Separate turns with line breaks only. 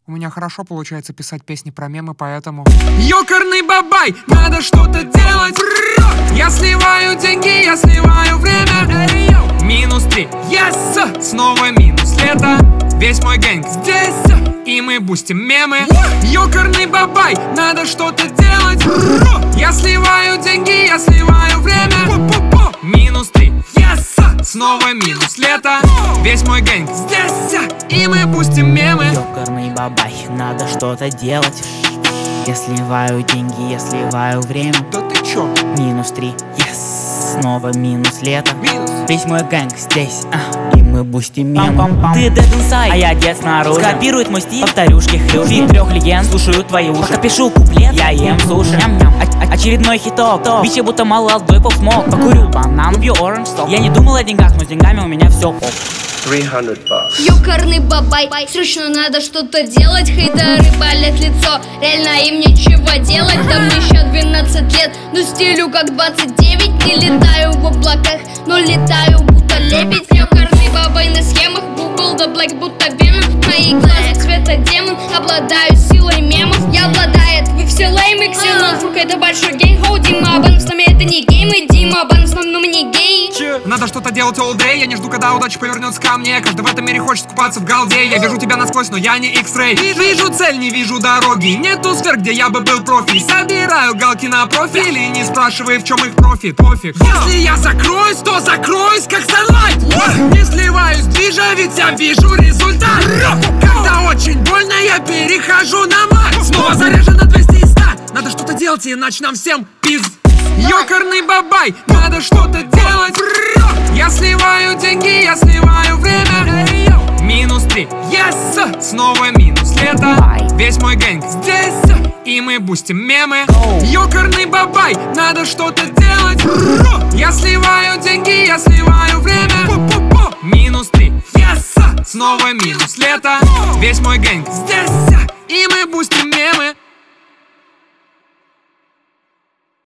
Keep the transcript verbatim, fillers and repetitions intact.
У меня хорошо получается писать песни про мемы, поэтому... Ёкарный бабай, надо что-то делать. Я сливаю деньги, я сливаю время. Минус три, yes! Снова минус лето. Весь мой гэнг здесь, и мы бустим мемы. Ёкарный бабай, надо что-то делать. Я сливаю деньги, я сливаю время. Минус три, yes! Снова минус лето. Весь мой гэнг здесь, и мы бустим мемы.
Ёкарный бабай, надо что-то делать. Я сливаю деньги, я сливаю время.
Да ты чё?
Минус три, yes! Снова минус лето.
Минус.
Весь мой гэнг здесь, а, и мы бустим мемы. Ты dead inside, а я дед снаружи. Скопирует мой стиль, повторюшки хрюшки. Фит трех легенд, слушаю твои уши. Пока пишу куплет, я ем суши. Очередной хиток, бичи будто молодой поп смог. Покурю банан, бью оранж сок. Я не думал о деньгах, но с деньгами у меня все ок.
Ёкарный бабай, срочно надо что-то делать. Хейтеры палят лицо, реально им нечего делать. Да мне еще двенадцать лет, но стилю как двадцать девять. Не летаю в облаках, но летаю будто лебедь. Ёкарный бабай на схемах, Google да Black будто Веном. Мои глаза цвета демон, обладаю силой мемов. Я обладает, вы все леймы, ксенон. Фук, это большой гей, хоу, Дима Бан. С нами это не геймы, Дима Бан, в основном не гей.
Надо что-то делать all day. Я не жду, когда удача повернется ко мне. Каждый в этом мире хочет купаться в галде. Я вижу тебя насквозь, но я не X-Ray. Вижу цель, не вижу дороги. Нету сфер, где я бы был профи. Собираю галки на профиль и не спрашивай, в чем их профит. Пофиг. Если я закроюсь, то закроюсь, как Sunlight. Не сливаюсь, движа, ведь я вижу результат. Когда очень больно, я перехожу на мат. Снова заряжен на двести и сто. Надо что-то делать, иначе нам всем пиз. Ёкарный бабай, надо что-то делать. Я сливаю деньги, я сливаю время. Минус три, yes! Снова минус лето. Весь мой гэнг здесь, и мы бустим мемы. Ёкарный бабай, надо что-то делать. Я сливаю деньги, я сливаю время. Минус три, yes! Снова минус лето. Весь мой гэнг здесь, и мы бустим мемы.